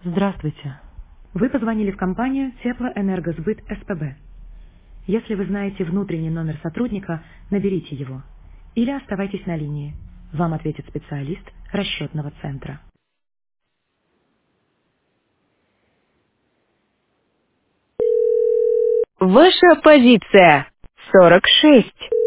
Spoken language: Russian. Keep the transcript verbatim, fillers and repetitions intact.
Здравствуйте. Вы позвонили в компанию Теплоэнергосбыт СПБ. Если вы знаете внутренний номер сотрудника, наберите его. Или оставайтесь на линии. Вам ответит специалист расчетного центра. Ваша позиция сорок шесть.